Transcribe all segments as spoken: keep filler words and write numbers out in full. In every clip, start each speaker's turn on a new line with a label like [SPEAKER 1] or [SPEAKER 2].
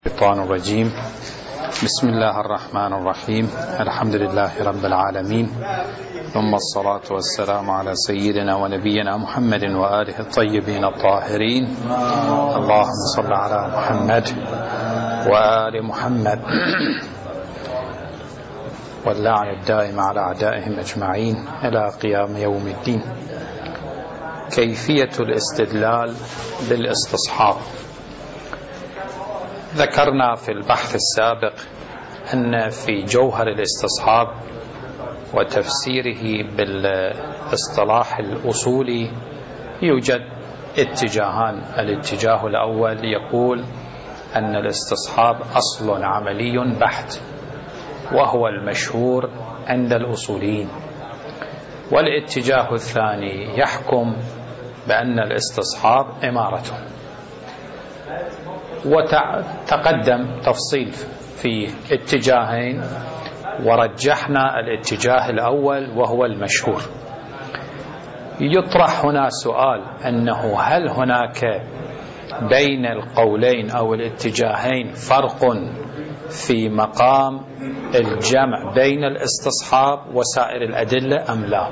[SPEAKER 1] الشيطان الرجيم. بسم الله الرحمن الرحيم. الحمد لله رب العالمين، ثم الصلاة والسلام على سيدنا ونبينا محمد وآله الطيبين الطاهرين. اللهم صل على محمد وآل محمد واللعن الدائم على أعدائهم أجمعين إلى قيام يوم الدين. كيفية الاستدلال بالاستصحاب. ذكرنا في البحث السابق أن في جوهر الاستصحاب وتفسيره بالاصطلاح الأصولي يوجد اتجاهان. الاتجاه الأول يقول أن الاستصحاب أصل عملي بحت، وهو المشهور عند الأصوليين. والاتجاه الثاني يحكم بأن الاستصحاب إمارته. وتقدم تفصيل في اتجاهين، ورجحنا الاتجاه الأول وهو المشهور. يطرح هنا سؤال أنه هل هناك بين القولين أو الاتجاهين فرق في مقام الجمع بين الاستصحاب وسائر الأدلة أم لا؟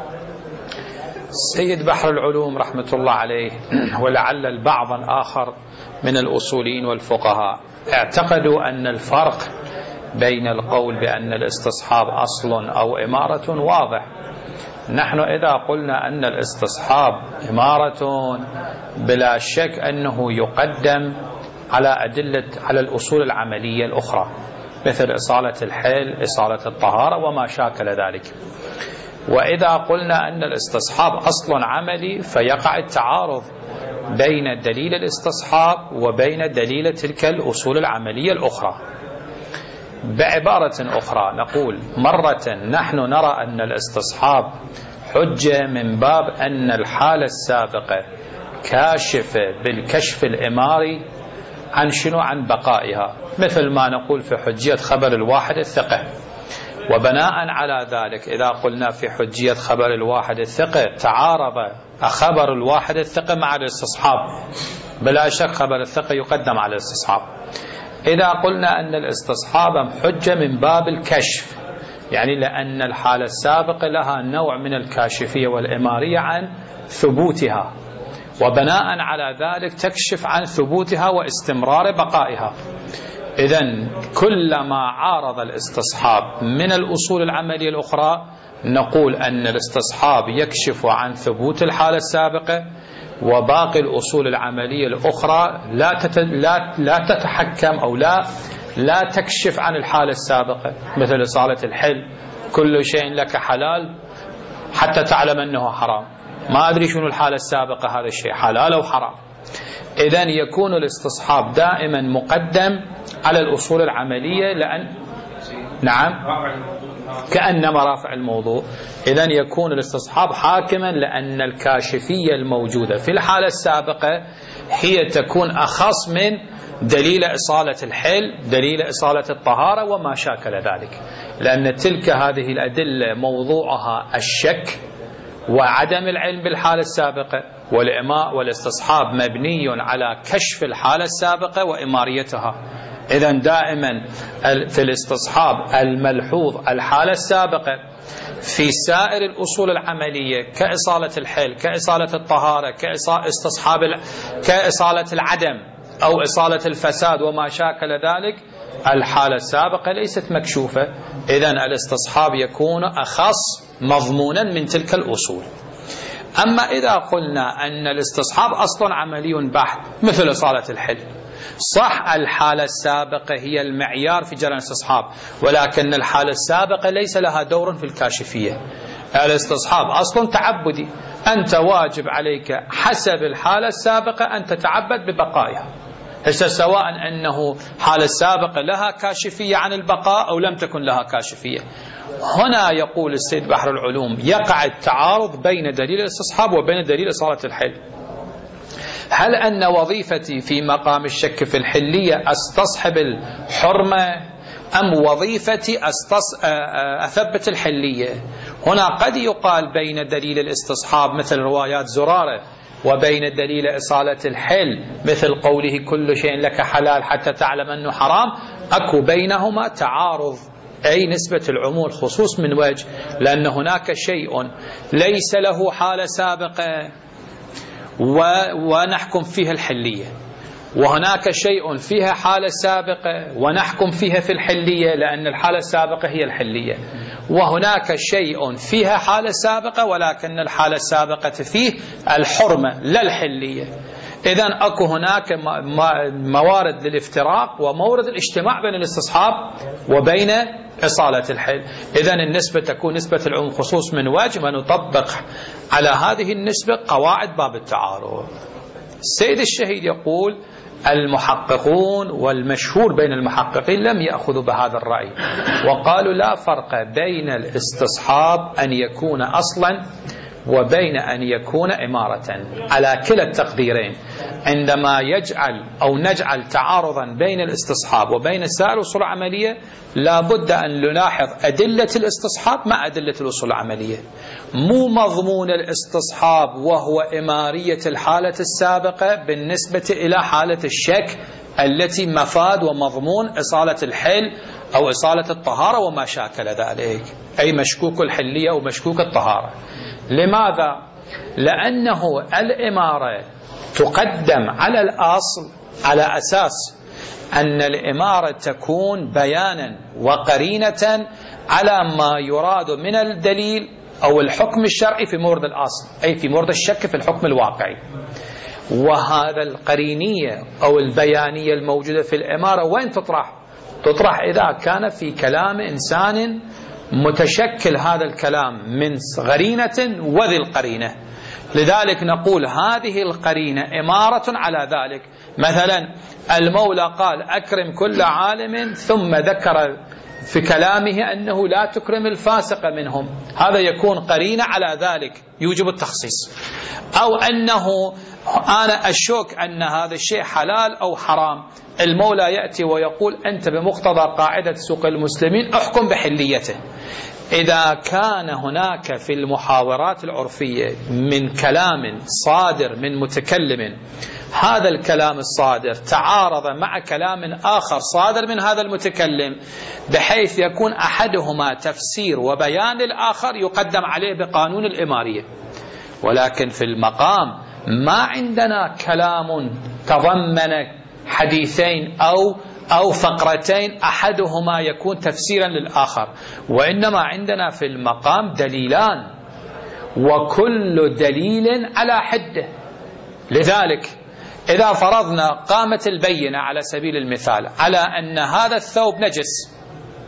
[SPEAKER 1] سيد بحر العلوم رحمة الله عليه ولعل البعض الآخر من الأصوليين والفقهاء اعتقدوا أن الفرق بين القول بأن الاستصحاب أصل أو إمارة واضح. نحن إذا قلنا أن الاستصحاب إمارة بلا شك أنه يقدم على أدلة على الأصول العملية الأخرى، مثل إصالة الحل، إصالة الطهارة وما شاكل ذلك. وإذا قلنا أن الاستصحاب أصل عملي فيقع التعارض بين دليل الاستصحاب وبين دليل تلك الأصول العملية الأخرى. بعبارة أخرى نقول مرة نحن نرى أن الاستصحاب حجة من باب أن الحالة السابقة كاشفة بالكشف الإماري عن شنو؟ عن بقائها، مثل ما نقول في حجية خبر الواحد الثقة. وبناء على ذلك إذا قلنا في حجية خبر الواحد الثقة تعارض خبر الواحد الثقة مع الاستصحاب، بلا شك خبر الثقة يقدم على الاستصحاب. إذا قلنا أن الاستصحاب حجة من باب الكشف، يعني لأن الحالة السابقة لها نوع من الكاشفية والإمارية عن ثبوتها، وبناء على ذلك تكشف عن ثبوتها واستمرار بقائها. إذن كلما عارض الاستصحاب من الأصول العملية الأخرى نقول أن الاستصحاب يكشف عن ثبوت الحالة السابقة، وباقي الأصول العملية الأخرى لا تت... لا لا تتحكم أو لا لا تكشف عن الحالة السابقة، مثل إصالة الحل، كل شيء لك حلال حتى تعلم أنه حرام، ما أدري شنو الحالة السابقة، هذا الشيء حلال أو حرام. إذن يكون الاستصحاب دائما مقدم على الأصول العملية، لأن نعم كأنما رافع الموضوع. إذن يكون الاستصحاب حاكما لأن الكاشفية الموجودة في الحالة السابقة هي تكون أخص من دليل إصالة الحل، دليل إصالة الطهارة وما شاكل ذلك، لأن تلك هذه الأدلة موضوعها الشك وعدم العلم بالحالة السابقة، والإماء والاستصحاب مبني على كشف الحالة السابقة وإماريتها. إذن دائما في الاستصحاب الملحوظ الحالة السابقة. في سائر الأصول العملية كإصالة الحل، كإصالة الطهارة، كاستصحاب كإصالة العدم أو إصالة الفساد وما شاكل ذلك، الحالة السابقة ليست مكشوفة. إذن الاستصحاب يكون أخص مضمونا من تلك الأصول. أما إذا قلنا أن الاستصحاب أصلا عملي بحت، مثل إصالة الحل، صح الحالة السابقة هي المعيار في جرى الاستصحاب، ولكن الحالة السابقة ليس لها دور في الكاشفية. الاستصحاب أصلا تعبدي، أنت واجب عليك حسب الحالة السابقة أن تتعبد ببقائها، هسه سواء أنه حالة السابقة لها كاشفية عن البقاء أو لم تكن لها كاشفية. هنا يقول السيد بحر العلوم يقع التعارض بين دليل الاستصحاب وبين دليل إصالة الحل. هل أن وظيفتي في مقام الشك في الحلية أستصحب الحرمة، أم وظيفتي أستص... أثبت الحلية؟ هنا قد يقال بين دليل الاستصحاب مثل روايات زرارة وبين دليل إصالة الحل مثل قوله كل شيء لك حلال حتى تعلم أنه حرام، أكو بينهما تعارض، أي نسبة العموم الخصوص من وجه، لأن هناك شيء ليس له حالة سابقة ونحكم فيها الحلية، وهناك شيء فيها حالة سابقة ونحكم فيها في الحلية لأن الحالة السابقة هي الحلية، وهناك شيء فيها حالة سابقة ولكن الحالة السابقة فيه الحرمة لا الحلية. إذن أكو هناك موارد للافتراق ومورد الاجتماع بين الاستصحاب وبين إصالة الحل. إذن النسبة تكون نسبة العموم خصوص من وجه، ونطبق على هذه النسبة قواعد باب التعارض. السيد الشهيد يقول المحققون والمشهور بين المحققين لم يأخذوا بهذا الرأي، وقالوا لا فرق بين الاستصحاب أن يكون أصلا وبين أن يكون إمارة على كلا التقديرين. عندما يجعل أو نجعل تعارضا بين الاستصحاب وبين سائر الأصول العملية لا بد أن نلاحظ أدلة الاستصحاب مع أدلة الأصول العملية. مو مضمون الاستصحاب وهو إمارية الحالة السابقة بالنسبة إلى حالة الشك التي مفاد ومضمون إصالة الحل أو إصالة الطهارة وما شاكل ذلك، أي مشكوك الحلية أو مشكوك الطهارة. لماذا؟ لأنه الإمارة تقدم على الأصل على أساس أن الإمارة تكون بيانا وقرينة على ما يراد من الدليل أو الحكم الشرعي في مورد الأصل، أي في مورد الشك في الحكم الواقعي. وهذا القرينية أو البيانية الموجودة في الإمارة وين تطرح؟ تطرح إذا كان في كلام إنسان متشكل هذا الكلام من قرينة وذي القرينة. لذلك نقول هذه القرينة إمارة على ذلك. مثلا المولى قال أكرم كل عالم، ثم ذكر في كلامه أنه لا تكرم الفاسق منهم، هذا يكون قرينة على ذلك يوجب التخصيص. أو أنه أنا أشك أن هذا الشيء حلال أو حرام، المولى يأتي ويقول أنت بمقتضى قاعدة سوق المسلمين احكم بحليته. إذا كان هناك في المحاورات العرفية من كلام صادر من متكلم، هذا الكلام الصادر تعارض مع كلام آخر صادر من هذا المتكلم بحيث يكون أحدهما تفسير وبيان الآخر يقدم عليه بقانون الإمارية. ولكن في المقام ما عندنا كلام تضمن حديثين أو أو فقرتين أحدهما يكون تفسيرا للآخر، وإنما عندنا في المقام دليلان وكل دليل على حده. لذلك إذا فرضنا قامت البينة على سبيل المثال على أن هذا الثوب نجس،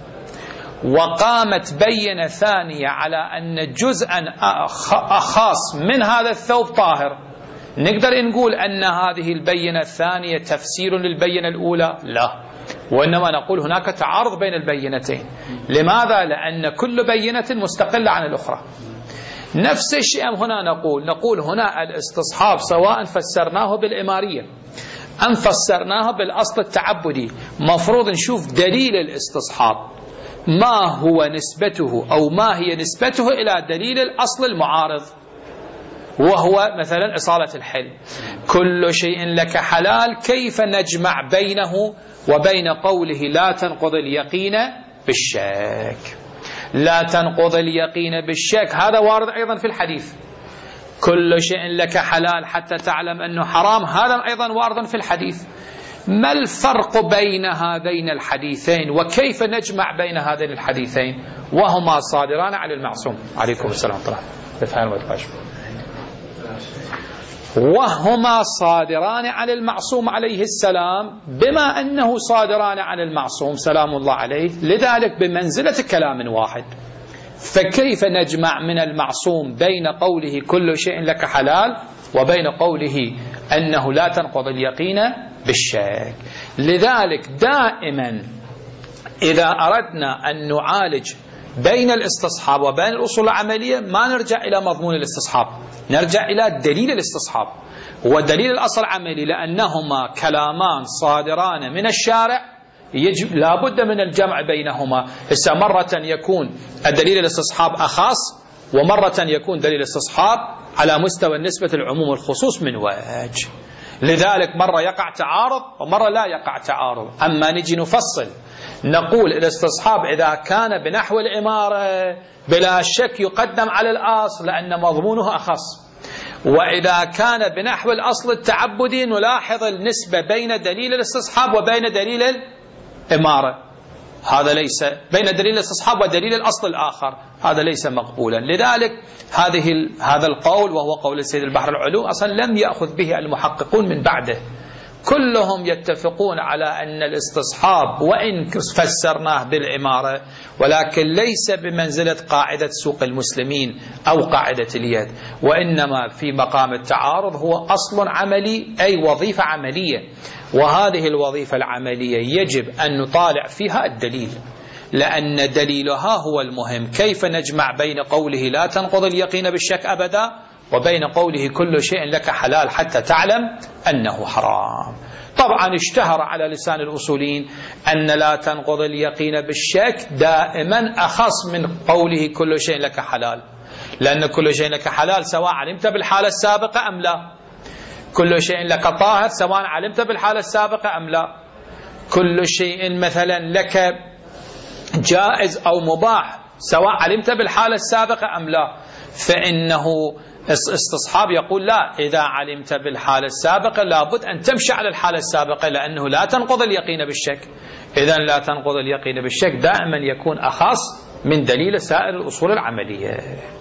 [SPEAKER 1] وقامت بينة ثانية على أن جزءا خاص من هذا الثوب طاهر، نقدر نقول أن هذه البينة الثانية تفسير للبينة الأولى؟ لا، وإنما نقول هناك تعارض بين البينتين. لماذا؟ لأن كل بينة مستقلة عن الأخرى. نفس الشيء هنا نقول نقول هنا الاستصحاب سواء فسرناه بالإمارية أم فسرناه بالأصل التعبدي، مفروض نشوف دليل الاستصحاب ما هو نسبته أو ما هي نسبته إلى دليل الأصل المعارض، وهو مثلا إصالة الحل. كل شيء لك حلال، كيف نجمع بينه وبين قوله لا تنقض اليقين بالشك؟ لا تنقض اليقين بالشك هذا وارد أيضا في الحديث. كل شيء لك حلال حتى تعلم أنه حرام هذا أيضا وارد في الحديث. ما الفرق بين هذين الحديثين وكيف نجمع بين هذين الحديثين وهما صادران عن المعصوم عليكم السلام ورحمة الله وهما صادران عن المعصوم عليه السلام، بما أنه صادران عن المعصوم سلام الله عليه لذلك بمنزلة كلام واحد. فكيف نجمع من المعصوم بين قوله كل شيء لك حلال وبين قوله أنه لا تنقض اليقين بالشك؟ لذلك دائما إذا أردنا أن نعالج بين الاستصحاب وبين الأصول العملية ما نرجع إلى مضمون الاستصحاب، نرجع إلى دليل الاستصحاب ودليل الأصل العملي، لأنهما كلامان صادران من الشارع يجب لا بد من الجمع بينهما. هسه مرة يكون الدليل الاستصحاب أخص ومرة يكون دليل استصحاب على مستوى نسبة العموم والخصوص من وجه. لذلك مرة يقع تعارض ومرة لا يقع تعارض. أما نجي نفصل نقول الاستصحاب إذا كان بنحو الإمارة بلا شك يقدم على الأصل لأن مضمونه أخص، وإذا كان بنحو الأصل التعبدي نلاحظ النسبة بين دليل الاستصحاب وبين دليل الإمارة، هذا ليس بين دليل الاستصحاب ودليل الأصل الآخر، هذا ليس مقبولا. لذلك هذه هذا القول وهو قول السيد البحر العلو أصلا لم يأخذ به المحققون من بعده، كلهم يتفقون على أن الاستصحاب وإن فسرناه بالإمارة ولكن ليس بمنزلة قاعدة سوق المسلمين أو قاعدة اليد، وإنما في مقام التعارض هو أصل عملي أي وظيفة عملية، وهذه الوظيفة العملية يجب أن نطالع فيها الدليل لأن دليلها هو المهم. كيف نجمع بين قوله لا تنقض اليقين بالشك أبدا وبين قوله كل شيء لك حلال حتى تعلم أنه حرام؟ طبعا اشتهر على لسان الأصوليين أن لا تنقض اليقين بالشك دائما أخص من قوله كل شيء لك حلال، لأن كل شيء لك حلال سواء علمت بالحالة السابقة أم لا، كل شيء لك طاهر سواء علمت بالحالة السابقة أم لا، كل شيء مثلا لك جائز أو مباح سواء علمت بالحالة السابقة أم لا. فإنه استصحاب يقول لا، إذا علمت بالحالة السابقة لابد أن تمشي على الحالة السابقة لأنه لا تنقض اليقين بالشك. إذن لا تنقض اليقين بالشك دائما يكون أخص من دليل سائر الأصول العملية.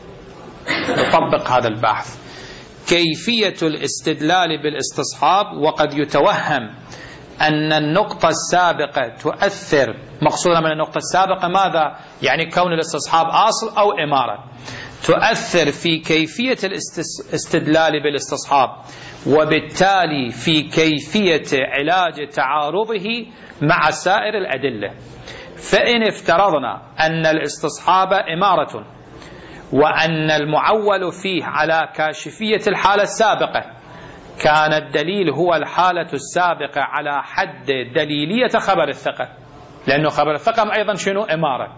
[SPEAKER 1] نطبق هذا البحث. كيفية الاستدلال بالاستصحاب، وقد يتوهم أن النقطة السابقة تؤثر، مقصودا من النقطة السابقة ماذا؟ يعني كون الاستصحاب أصل أو إمارة، تؤثر في كيفية الاستدلال بالاستصحاب وبالتالي في كيفية علاج تعارضه مع سائر الأدلة. فإن افترضنا أن الاستصحاب إمارة وأن المعول فيه على كاشفية الحالة السابقة، كان الدليل هو الحالة السابقة على حد دليلية خبر الثقة، لأنه خبر الثقة أيضا شنو؟ إمارة،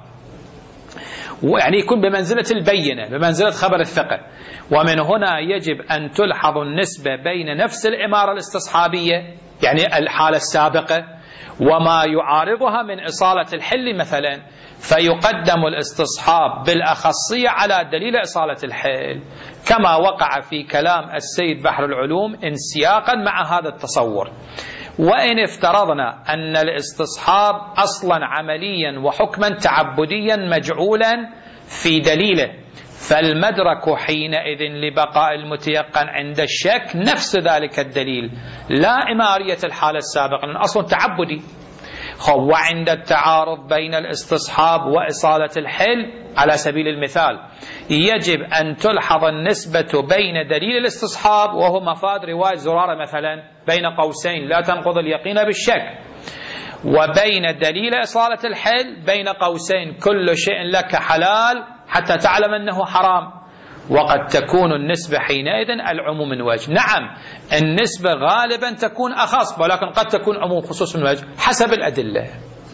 [SPEAKER 1] يعني يكون بمنزلة البينة بمنزلة خبر الثقة. ومن هنا يجب أن تلحظ النسبة بين نفس الإمارة الاستصحابية يعني الحالة السابقة وما يعارضها من إصالة الحل مثلا، فيقدم الاستصحاب بالأخصية على دليل إصالة الحل، كما وقع في كلام السيد بحر العلوم انسياقا مع هذا التصور. وإن افترضنا أن الاستصحاب أصلا عمليا وحكما تعبديا مجعولا في دليله، فالمدرك حينئذ لبقاء المتيقن عند الشك نفس ذلك الدليل لا إمارية الحالة السابقة، لأن أصلا تعبدي. وعند التعارض بين الاستصحاب وإصالة الحل على سبيل المثال يجب أن تلحظ النسبة بين دليل الاستصحاب وهو مفاد رواية زرارة مثلا بين قوسين لا تنقض اليقين بالشك، وبين دليل إصالة الحل بين قوسين كل شيء لك حلال حتى تعلم أنه حرام، وقد تكون النسبة حينئذ العموم من وجه. نعم النسبة غالبا تكون أخص، ولكن قد تكون عموم خصوص من وجه حسب الأدلة،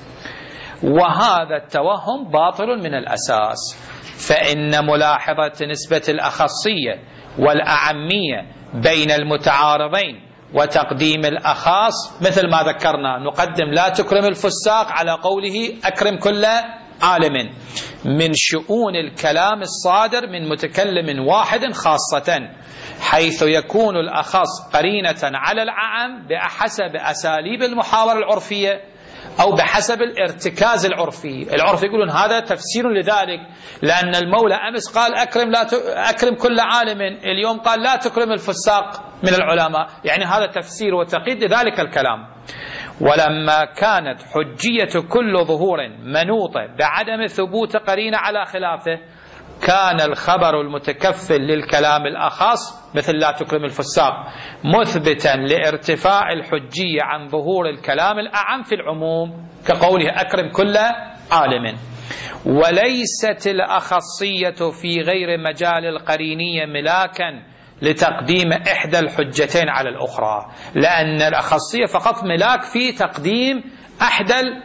[SPEAKER 1] وهذا التوهم باطل من الأساس. فإن ملاحظة نسبة الأخصية والأعمية بين المتعارضين وتقديم الأخاص مثل ما ذكرنا، نقدم لا تكرم الفساق على قوله أكرم كل عالم، من شؤون الكلام الصادر من متكلم واحد خاصة، حيث يكون الأخص قرينة على العام بحسب أساليب المحاورة العرفية أو بحسب الارتكاز العرفي. العرف يقولون هذا تفسير لذلك، لأن المولى أمس قال أكرم, لا ت... أكرم كل عالم، اليوم قال لا تكرم الفساق من العلماء، يعني هذا تفسير وتقييد لذلك الكلام. ولما كانت حجية كل ظهور منوطة بعدم ثبوت قرينة على خلافه، كان الخبر المتكفل للكلام الأخص مثل لا تكرم الفساق مثبتا لارتفاع الحجية عن ظهور الكلام الأعم في العموم كقوله أكرم كل عالم. وليست الأخصية في غير مجال القرينية ملاكا لتقديم إحدى الحجتين على الأخرى، لأن الأخصية فقط ملاك في تقديم أحدى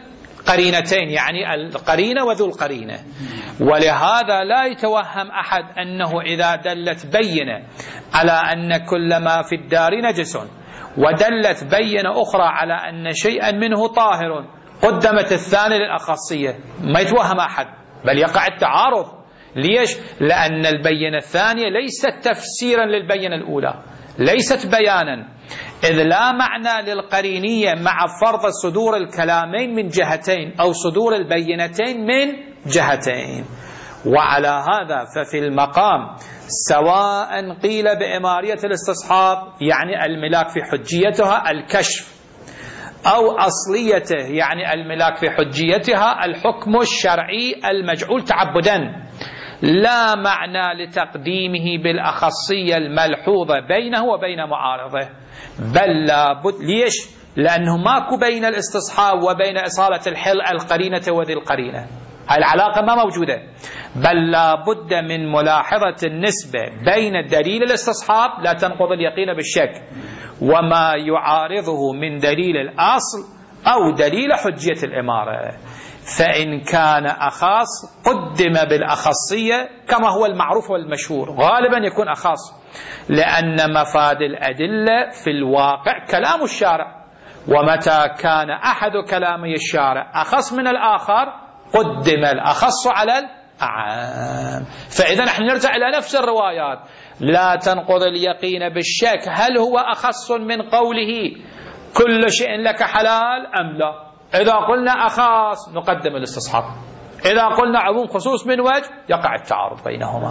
[SPEAKER 1] قرينتين، يعني القرينة وذو القرينة. ولهذا لا يتوهم أحد أنه إذا دلت بينة على أن كل ما في الدار نجس ودلت بينة أخرى على أن شيئا منه طاهر قدمت الثاني للأخصية، ما يتوهم أحد، بل يقع التعارض. ليش؟ لأن البينة الثانية ليست تفسيرا للبينة الأولى، ليست بيانا، إذ لا معنى للقرينية مع فرض صدور الكلامين من جهتين أو صدور البينتين من جهتين. وعلى هذا ففي المقام سواء قيل بإمارية الاستصحاب يعني الملاك في حجيتها الكشف، أو أصليته يعني الملاك في حجيتها الحكم الشرعي المجعول تعبدا، لا معنى لتقديمه بالأخصية الملحوظة بينه وبين معارضه، بل لابد. ليش؟ لأنه ماكو بين الاستصحاب وبين إصالة الحل القرينة وذي القرينة، هاي العلاقة ما موجودة، بل لابد من ملاحظة النسبة بين دليل الاستصحاب لا تنقض اليقين بالشك وما يعارضه من دليل الأصل أو دليل حجية الإمارة. فإن كان أخاص قدم بالأخصية كما هو المعروف والمشهور، غالبا يكون أخاص، لأن مفاد الأدلة في الواقع كلام الشارع، ومتى كان أحد كلامي الشارع أخص من الآخر قدم الأخص على الأعام. فإذا نحن نرجع إلى نفس الروايات، لا تنقض اليقين بالشك هل هو أخص من قوله كل شيء لك حلال أم لا. إذا قلنا أخاص نقدم الاستصحاب، إذا قلنا عموم خصوص من وجه يقع التعارض بينهما،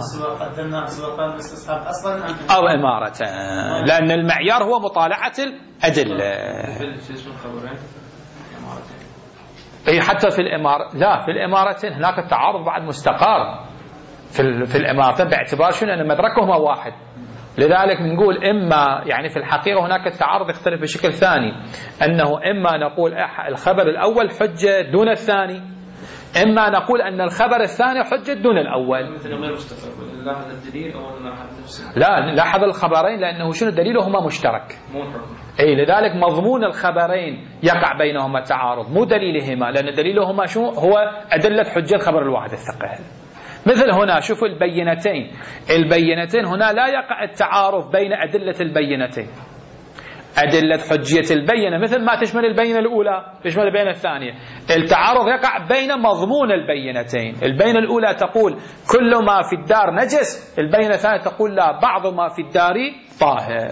[SPEAKER 1] أو إمارة، لأن المعيار هو مطالعة الأدلة. أي حتى في الإمارة، لا في الإمارتين هناك التعارض بعد مستقر في في الإمارتين، باعتبار شنو أن مدركهما واحد. لذلك نقول إما يعني في الحقيقة هناك التعارض يختلف بشكل ثاني، أنه إما نقول الخبر الأول حجة دون الثاني، إما نقول أن الخبر الثاني حجة دون الأول. لا نلاحظ الخبرين لأنه شنو دليلهما مشترك، أي لذلك مضمون الخبرين يقع بينهما تعارض مو دليلهما، لأن دليلهما شو هو أدلة حجة الخبر الواحد الثقيل. مثل هنا شوفوا البينتين، البينتين هنا لا يقع التعارض بين أدلة البينتين، أدلة حجية البينة مثل ما تشمل البينة الأولى تشمل البينة الثانية، التعارض يقع بين مضمون البينتين. البينة الأولى تقول كل ما في الدار نجس، البينة الثانية تقول لا بعض ما في الدار طاهر.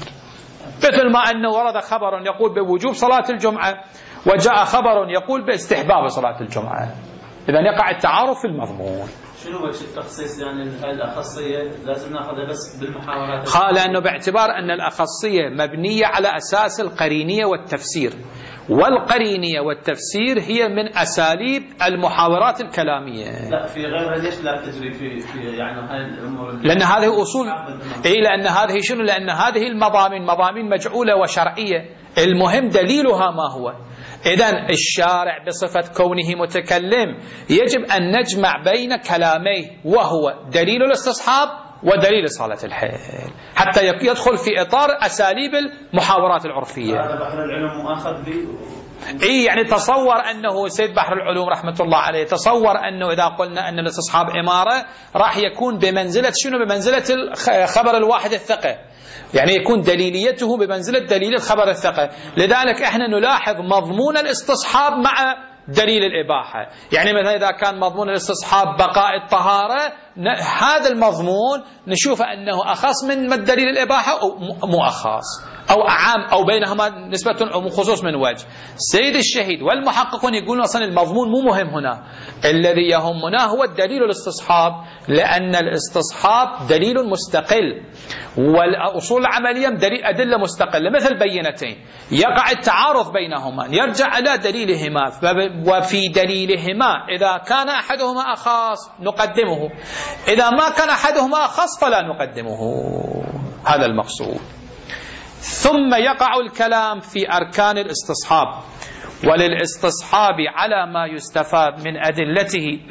[SPEAKER 1] مثل ما أنه ورد خبر يقول بوجوب صلاة الجمعة وجاء خبر يقول باستحباب صلاة الجمعة، إذن يقع التعارض في المضمون.
[SPEAKER 2] شنو وجه التخصيص؟ يعني هاي الأخصية لازم ناخذها بس بالمحاورات،
[SPEAKER 1] قال أنه باعتبار أن الأخصية مبنية على أساس القرينية والتفسير، والقرينية والتفسير هي من أساليب المحاورات الكلامية.
[SPEAKER 2] لا في غيرها ليش لا تجري في, في يعني هاي الأمور؟
[SPEAKER 1] لأن هذه أصول، إيه لأن هذه شنو؟ لأن هذه المضامين مضامين مجعولة وشرعية، المهم دليلها ما هو. إذن الشارع بصفة كونه متكلم يجب أن نجمع بين كلاميه، وهو دليل الاستصحاب ودليل إصالة الحل، حتى يدخل في إطار أساليب المحاورات العرفية.
[SPEAKER 2] هذا بحر العلوم مؤاخذ به.
[SPEAKER 1] إيه يعني تصور أنه سيد بحر العلوم رحمة الله عليه تصور أنه إذا قلنا أن الاستصحاب إمارة راح يكون بمنزلة شنو؟ بمنزلة الخبر الواحد الثقة، يعني يكون دليليته بمنزلة دليل الخبر الثقة. لذلك احنا نلاحظ مضمون الاستصحاب مع دليل الإباحة، يعني مثلا إذا كان مضمون الاستصحاب بقاء الطهارة، هذا المضمون نشوف أنه أخص من دليل الإباحة أو مو أخص أو أعام أو بينهما نسبة أو خصوص من وجه. سيد الشهيد والمحققون يقولون أصلا المضمون مو مهم هنا، الذي يهمنا هو الدليل الاستصحاب، لأن الاستصحاب دليل مستقل والأصول العملية دليل أدلة مستقلة مثل بينتين، يقع التعارض بينهما يرجع إلى دليلهما، وفي دليلهما إذا كان أحدهما أخص نقدمه، إذا ما كان أحدهما أخص فلا نقدمه، هذا المقصود. ثم يقع الكلام في أركان الاستصحاب، وللاستصحاب على ما يستفاد من أدلته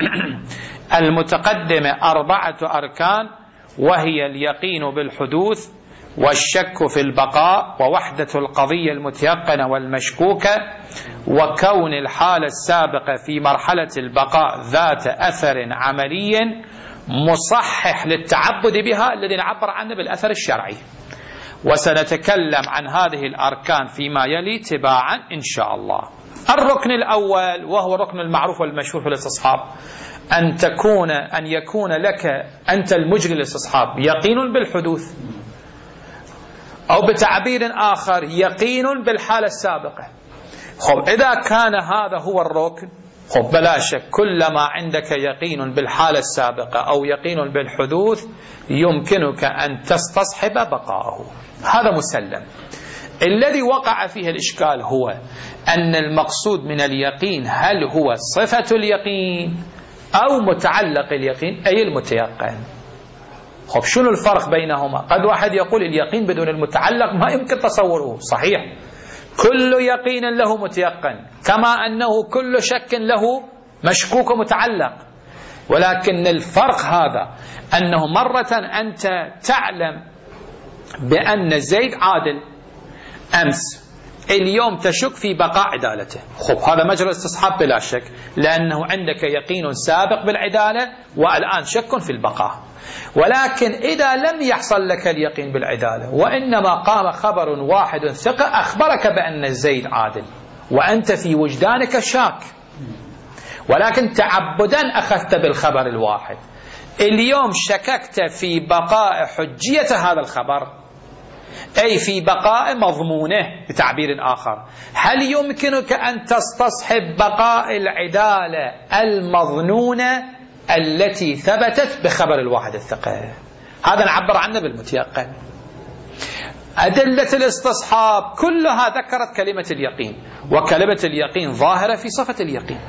[SPEAKER 1] المتقدمة أربعة أركان، وهي اليقين بالحدوث والشك في البقاء ووحدة القضية المتيقنة والمشكوكة وكون الحالة السابقة في مرحلة البقاء ذات أثر عملي مصحح للتعبد بها الذي نعبر عنه بالأثر الشرعي. وسنتكلم عن هذه الأركان فيما يلي تباعا إن شاء الله. الركن الأول وهو الركن المعروف والمشهور في الاستصحاب، أن تكون أن يكون لك أنت المجري الاستصحاب يقين بالحدوث، أو بتعبير آخر يقين بالحالة السابقة. خب إذا كان هذا هو الركن، خب بلا شك كلما عندك يقين بالحالة السابقة أو يقين بالحدوث يمكنك أن تستصحب بقاءه، هذا مسلم. الذي وقع فيه الإشكال هو أن المقصود من اليقين هل هو صفة اليقين أو متعلق اليقين أي المتيقن. خب شنو الفرق بينهما؟ قد واحد يقول اليقين بدون المتعلق ما يمكن تصوره، صحيح، كل يقين له متيقن كما أنه كل شك له مشكوك متعلق، ولكن الفرق هذا أنه مرة أنت تعلم بأن زيد عادل أمس، اليوم تشك في بقاء عدالته. خب هذا مجرى استصحاب بلا شك، لأنه عندك يقين سابق بالعدالة والآن شك في البقاء. ولكن إذا لم يحصل لك اليقين بالعدالة وإنما قام خبر واحد ثقة أخبرك بأن زيد عادل وأنت في وجدانك شاك، ولكن تعبدا أخذت بالخبر الواحد، اليوم شككت في بقاء حجية هذا الخبر، أي في بقاء مضمونه بتعبير آخر. هل يمكنك أن تستصحب بقاء العدالة المظنونة التي ثبتت بخبر الواحد الثقة؟ هذا نعبر عنه بالمتيقن. أدلة الاستصحاب كلها ذكرت كلمة اليقين، وكلمة اليقين ظاهرة في صفة اليقين،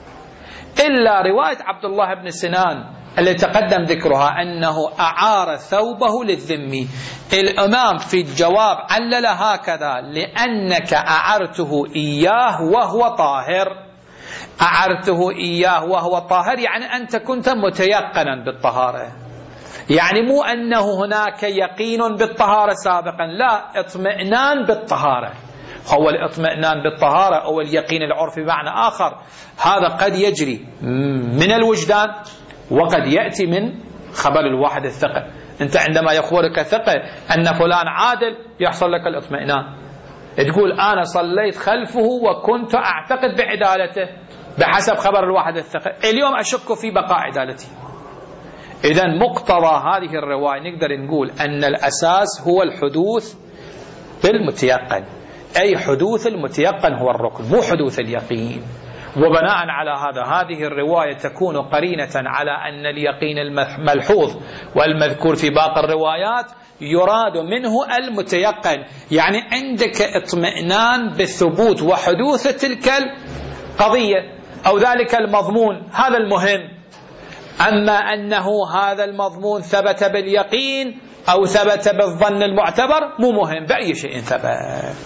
[SPEAKER 1] إلا رواية عبد الله بن سنان اللي تقدم ذكرها أنه أعار ثوبه للذمي. الإمام في الجواب علل هكذا: لأنك أعرته إياه وهو طاهر. أعرته إياه وهو طاهر يعني أنت كنت متيقنا بالطهارة، يعني مو أنه هناك يقين بالطهارة سابقا، لا، اطمئنان بالطهارة. هو الاطمئنان بالطهارة أو اليقين العرفي بمعنى آخر، هذا قد يجري من الوجدان وقد يأتي من خبر الواحد الثقة. أنت عندما يخبرك ثقة أن فلان عادل يحصل لك الاطمئنان، تقول أنا صليت خلفه وكنت أعتقد بعدالته بحسب خبر الواحد الثقة، اليوم أشك في بقاء عدالتي. إذن مقتضى هذه الرواية نقدر نقول أن الأساس هو الحدوث بالمتيقن، أي حدوث المتيقن هو الركن، مو حدوث اليقين. وبناء على هذا هذه الرواية تكون قرينة على أن اليقين الملحوظ والمذكور في باقي الروايات يراد منه المتيقن، يعني عندك اطمئنان بالثبوت وحدوث تلك القضية أو ذلك المضمون، هذا المهم. أما أنه هذا المضمون ثبت باليقين أو ثبت بالظن المعتبر مو مهم، بأي شيء ثبت.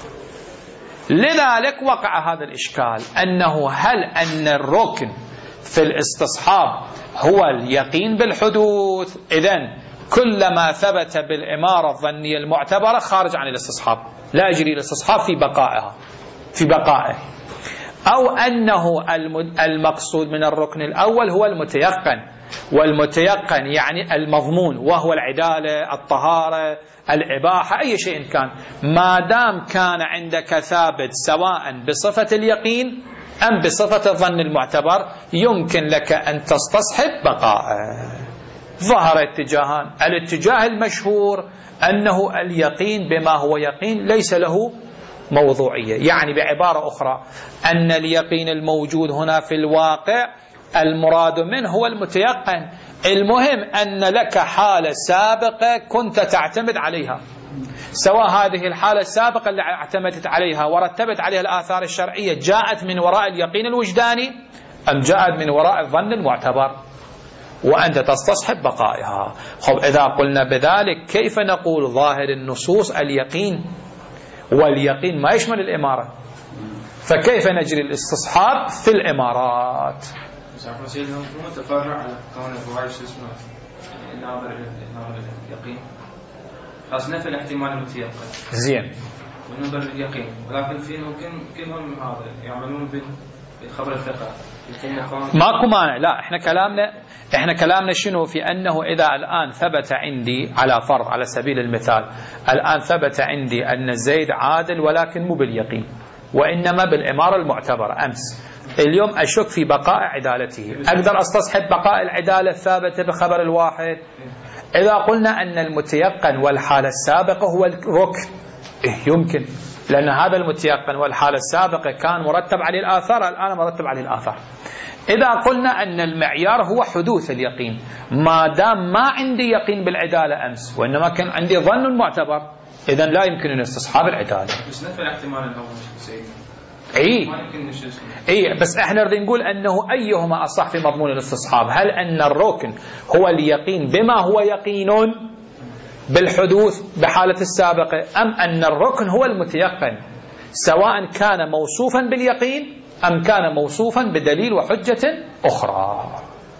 [SPEAKER 1] لذلك وقع هذا الإشكال، أنه هل أن الركن في الاستصحاب هو اليقين بالحدوث؟ إذن كلما ثبت بالإمارة الظنية المعتبرة خارج عن الاستصحاب، لا يجري الاستصحاب في بقائها في بقائه. أو أنه المقصود من الركن الأول هو المتيقن، والمتيقن يعني المضمون وهو العدالة، الطهارة، الإباحة، أي شيء كان، ما دام كان عندك ثابت سواء بصفة اليقين أم بصفة الظن المعتبر يمكن لك أن تستصحب بقاءه. ظهر اتجاهان، الاتجاه المشهور أنه اليقين بما هو يقين ليس له موضوعية، يعني بعبارة أخرى أن اليقين الموجود هنا في الواقع المراد منه هو المتيقن، المهم أن لك حالة سابقة كنت تعتمد عليها، سواء هذه الحالة السابقة اللي اعتمدت عليها ورتبت عليها الآثار الشرعية جاءت من وراء اليقين الوجداني أم جاءت من وراء الظن المعتبر، وأنت تستصحب بقائها. خب إذا قلنا بذلك كيف نقول ظاهر النصوص اليقين، واليقين ما يشمل الإمارة، فكيف نجري الاستصحاب في الإمارات؟
[SPEAKER 2] سيدنا متفرع على كون الرواية شو اسمه ناظر ناظر اليقين. خلاص نفي الاحتمال المتيقن.
[SPEAKER 1] زين.
[SPEAKER 2] وننظر لليقين، ولكن في ممكن كلهم هذا يعملون بالخبر الثقة.
[SPEAKER 1] ماكو مانع، لا احنا كلامنا احنا كلامنا شنو؟ في انه اذا الان ثبت عندي على فرض على سبيل المثال، الان ثبت عندي ان زيد عادل ولكن مو باليقين وانما بالامارة المعتبرة امس، اليوم اشك في بقاء عدالته، اقدر استصحب بقاء العدالة الثابتة بخبر الواحد؟ اذا قلنا ان المتيقن والحالة السابقة هو الركن، إيه يمكن، لأن هذا المتيقن والحالة السابقة كان مرتب عليه الآثار، الآن مرتب عليه الآثار. إذا قلنا أن المعيار هو حدوث اليقين، ما دام ما عندي يقين بالعدالة أمس وإنما كان عندي ظن معتبر، إذن لا يمكن أن استصحاب العدالة.
[SPEAKER 2] بس نفي الاحتمال الأول سيدنا.
[SPEAKER 1] إيه إيه بس إحنا نريد نقول أنه أيهما أصح في مضمون الاستصحاب؟ هل أن الركن هو اليقين بما هو يقين بالحدوث بحالة السابقة، أم أن الركن هو المتيقن سواء كان موصوفا باليقين أم كان موصوفا بدليل وحجة أخرى؟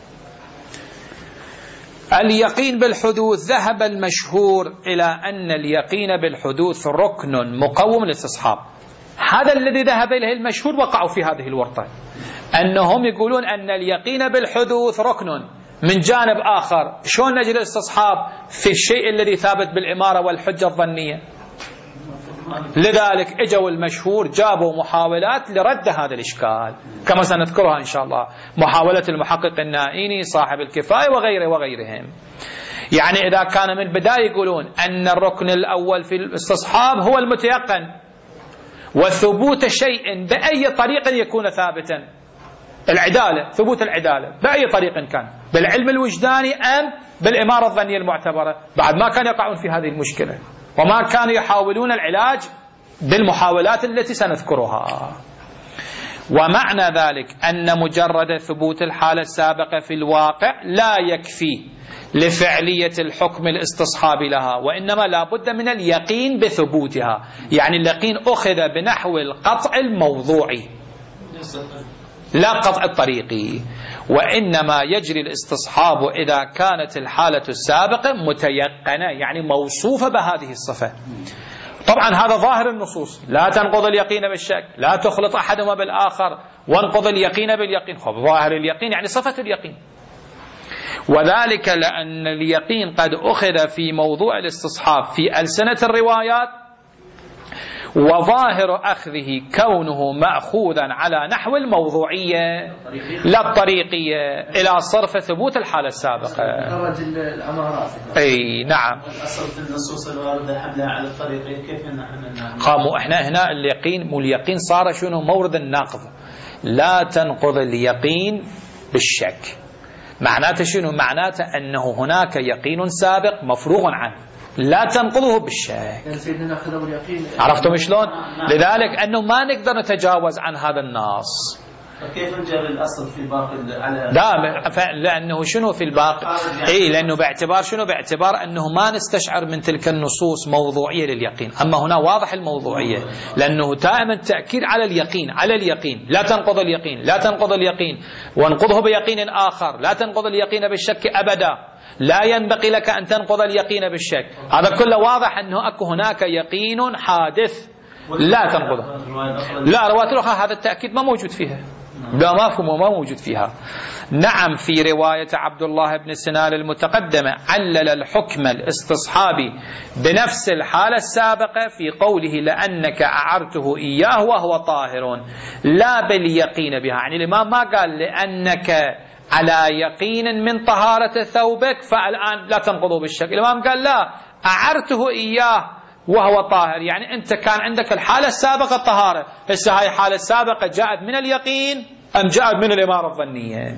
[SPEAKER 1] اليقين بالحدوث، ذهب المشهور إلى أن اليقين بالحدوث ركن مقوم للاستصحاب. هذا الذي ذهب إليه المشهور وقعوا في هذه الورطة، أنهم يقولون أن اليقين بالحدوث ركن. من جانب آخر شلون نجد الاستصحاب في الشيء الذي ثابت بالإمارة والحجة الظنية؟ لذلك اجوا المشهور جابوا محاولات لرد هذا الإشكال كما سنذكرها إن شاء الله، محاولة المحقق النائيني صاحب الكفاية وغيره وغيرهم. يعني إذا كان من البداية يقولون أن الركن الأول في الاستصحاب هو المتيقن وثبوت شيء بأي طريق يكون ثابتا، العدالة، ثبوت العدالة بأي طريق كان، بالعلم الوجداني أم بالإمارة الظنية المعتبرة، بعد ما كانوا يقعون في هذه المشكلة وما كانوا يحاولون العلاج بالمحاولات التي سنذكرها. ومعنى ذلك أن مجرد ثبوت الحالة السابقة في الواقع لا يكفي لفعلية الحكم الاستصحابي لها، وإنما لا بد من اليقين بثبوتها، يعني اليقين أخذ بنحو القطع الموضوعي لا قطع الطريقي، وإنما يجري الاستصحاب إذا كانت الحالة السابقة متيقنة يعني موصوفة بهذه الصفة. طبعا هذا ظاهر النصوص، لا تنقض اليقين بالشك، لا تخلط أحدهما بالآخر، وانقض اليقين باليقين. خب ظاهر اليقين يعني صفة اليقين، وذلك لأن اليقين قد أخذ في موضوع الاستصحاب في ألسنة الروايات، وظاهر أخذه كونه مأخوذا على نحو الموضوعية لا الطريقية إلى صرف ثبوت الحالة السابقة. أي نعم.
[SPEAKER 2] أصل النصوص الواردة حملها على الطريقية كيف نحن
[SPEAKER 1] قاموا إحنا هنا اليقين مو اليقين صار شنو مورد النقض، لا تنقض اليقين بالشك. معناته شنو؟ معناته أنه هناك يقين سابق مفروغ عنه لا تنقضه بالشك. عرفتم شلون؟ لذلك أنه ما نقدر نتجاوز عن هذا النص.
[SPEAKER 2] كيف نجر الأصل في باقي على
[SPEAKER 1] لا لأنه شنو في الباقي؟ إيه لأنه باعتبار شنو؟ باعتبار أنه ما نستشعر من تلك النصوص موضوعية لليقين، أما هنا واضح الموضوعية، لأنه دائما تأكيد على اليقين، على اليقين، لا تنقض اليقين، لا تنقض اليقين، وانقضه بيقين آخر، لا تنقض اليقين بالشك أبدا، لا ينبغي لك أن تنقض اليقين بالشك. هذا كله واضح أنه أكو هناك يقين حادث لا تنقضه. لا رواية الأخرى هذا التأكيد ما موجود فيها، لا مفهوم وما موجود فيها. نعم في رواية عبد الله بن سنان المتقدمة علل الحكم الاستصحابي بنفس الحالة السابقة في قوله لأنك أعرته إياه وهو طاهر لا باليقين بها، يعني الإمام ما قال لأنك على يقين من طهارة ثوبك فالآن لا تنقضه بالشك، الإمام قال لا أعرته إياه وهو طاهر، يعني أنت كان عندك الحالة السابقة الطهارة، هسه هاي الحالة السابقة جاءت من اليقين أم جاءت من الإمارة الظنية؟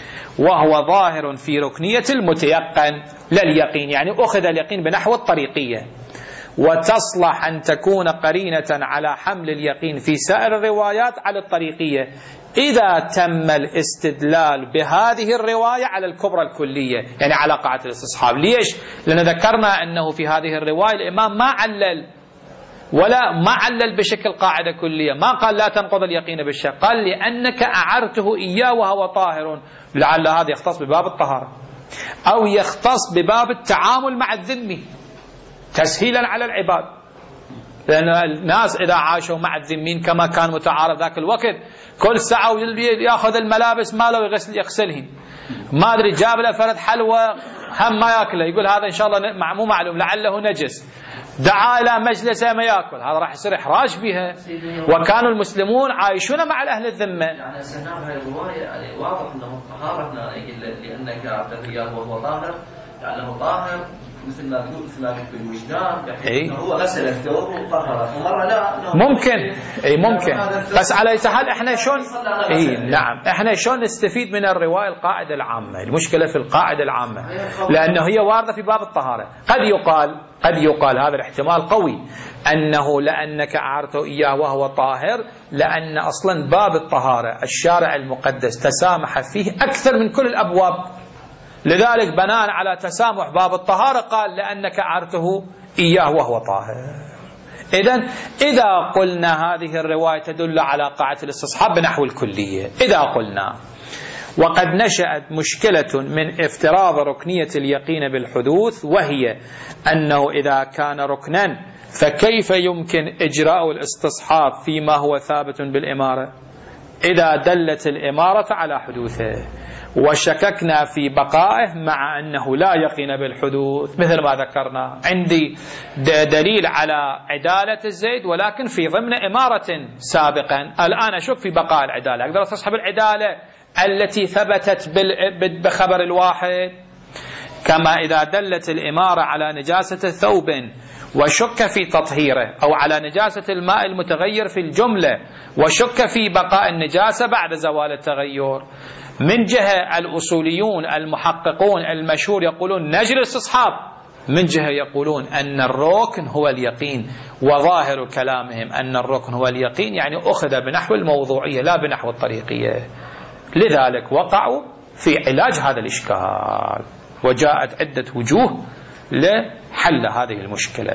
[SPEAKER 1] وهو ظاهر في ركنية المتيقن لليقين، يعني أخذ اليقين بنحو الطريقية، وتصلح أن تكون قرينة على حمل اليقين في سائر الروايات على الطريقية إذا تم الاستدلال بهذه الرواية على الكبرى الكلية، يعني على قاعدة الاستصحاب. ليش؟ لأن ذكرنا أنه في هذه الرواية الإمام ما علل ولا ما علل بشكل قاعدة كلية، ما قال لا تنقض اليقين بالشك، قال لأنك أعرته إياه وهو طاهر، لعل هذا يختص بباب الطهارة أو يختص بباب التعامل مع الذمي، تسهيلا على العباد، لأن الناس إذا عاشوا مع الذمين كما كان متعارف ذاك الوقت كل ساعة يأخذ الملابس ماله ويغسل يغسلهن، ما أدري جاب له فرد حلوى هم ما يأكله، يقول هذا إن شاء الله مو معلوم لعله نجس، دعا إلى مجلسه ما يأكل، هذا راح يصير إحراج بها. وكانوا المسلمون عايشون مع الأهل الذمة.
[SPEAKER 3] يعني سنعرف هذه الرواية يعني واضح أنه طهارتنا لأنك اعتقد وهو طاهر، لأنه طاهر مثل ما تقول مثل ما في الوجدان، يعني هو غسل الثوب وطهره، ومرة لا
[SPEAKER 1] ممكن اي ممكن، بس على اي حال احنا شلون اي نعم احنا شلون نستفيد من الروايه القاعده العامه؟ المشكله في القاعده العامه لانه هي وارده في باب الطهاره. قد يقال قد يقال هذا الاحتمال قوي انه لانك اعرته اياه وهو طاهر، لان اصلا باب الطهاره الشارع المقدس تسامح فيه اكثر من كل الابواب، لذلك بناء على تسامح باب الطهارة قال لأنك أعرته إياه وهو طاهر. إذن إذا قلنا هذه الرواية تدل على قاعدة الاستصحاب بنحو الكلية، إذا قلنا وقد نشأت مشكلة من افتراض ركنية اليقين بالحدوث، وهي أنه إذا كان ركنا فكيف يمكن إجراء الاستصحاب فيما هو ثابت بالإمارة إذا دلت الإمارة على حدوثه، وشككنا في بقائه مع أنه لا يقين بالحدوث مثل ما ذكرنا. عندي دليل على عدالة الزيد ولكن في ضمن إمارة سابقا، الآن أشك في بقاء العدالة، أقدر أستصحب العدالة التي ثبتت بخبر الواحد؟ كما إذا دلت الإمارة على نجاسة ثوب وشك في تطهيره، أو على نجاسة الماء المتغير في الجملة وشك في بقاء النجاسة بعد زوال التغير. من جهة الأصوليون المحققون المشهور يقولون نجري الاستصحاب، من جهة يقولون أن الركن هو اليقين، وظاهر كلامهم أن الركن هو اليقين يعني أخذ بنحو الموضوعية لا بنحو الطريقية، لذلك وقعوا في علاج هذا الإشكال، وجاءت عدة وجوه لحل هذه المشكلة.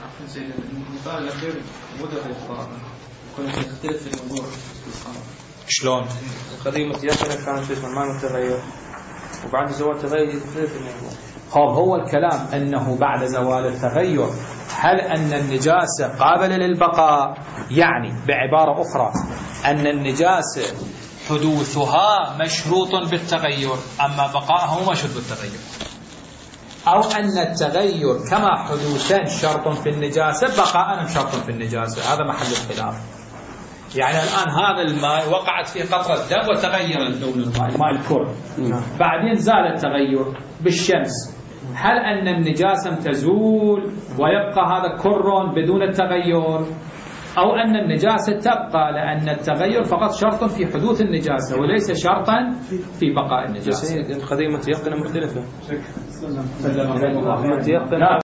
[SPEAKER 2] المثال الأخير مدة الإفطار كنا نختلف في الموضوع
[SPEAKER 1] شلون؟
[SPEAKER 2] القضية متيقنة كانت في الماء متغير وبعد زوال التغير يختلف الموضوع.
[SPEAKER 1] خب هو الكلام أنه بعد زوال التغير هل أن النجاسة قابلة للبقاء؟ يعني بعبارة أخرى أن النجاسة حدوثها مشروط بالتغير أما بقاءها مشروط بالتغير، أو أن التغير كما حدوثا شرط في النجاسة بقاء شرط في النجاسة. هذا محل الخلاف. يعني الآن هذا الماء وقعت فيه قطرة دم وتغير لون الماء، ماء الكر، بعدين زال التغير بالشمس، هل أن النجاسة تزول ويبقى هذا كر بدون التغير، أو أن النجاسة تبقى لأن التغير فقط شرط في حدوث النجاسة وليس شرطا في بقاء النجاسة؟
[SPEAKER 2] القضية متيقنة مختلفة.
[SPEAKER 1] سلم الله.